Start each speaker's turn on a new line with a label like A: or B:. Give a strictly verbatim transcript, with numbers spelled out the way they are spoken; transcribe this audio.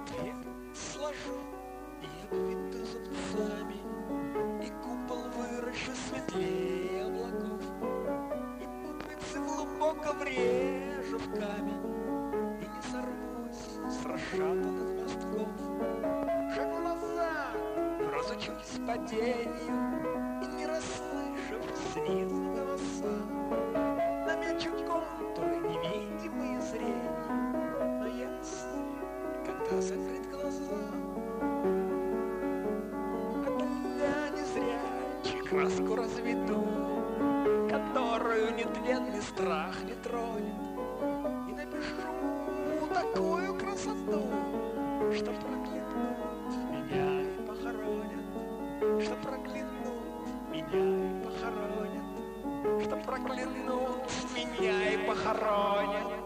A: ответ сложу и обвиты зубцами, и купол выращу светлее облаков, и пуговицы глубоко врежу в камень, и не сорвусь с расшатанных мостков. Шагну назад, разучусь падению, и не расслышав снизу голоса, намечу контуры, невидимые зрению, но ясные, когда закрыть глаза. А тогда незрячий краску разведу, которую нетленный страх не тронет, и напишу такую красоту, что проклянут меня и похоронят, что проклянут меня и похоронят, что проклянут меня и похоронят.